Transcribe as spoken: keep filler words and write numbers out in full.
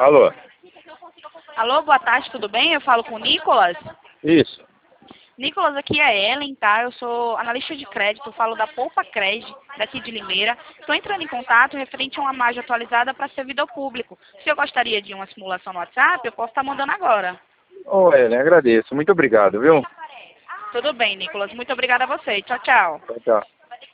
Alô? Alô, boa tarde, tudo bem? Eu falo com o Nicolas. Isso. Nicolas, aqui é Ellen, tá? Eu sou analista de crédito, falo da Poupa Cred, daqui de Limeira. Estou entrando em contato referente a uma margem atualizada para servidor público. Se eu gostaria de uma simulação no WhatsApp, eu posso estar mandando agora. Ô, Ellen, agradeço. Muito obrigado, viu? Tudo bem, Nicolas. Muito obrigada a você. Tchau, tchau. Tchau, tchau.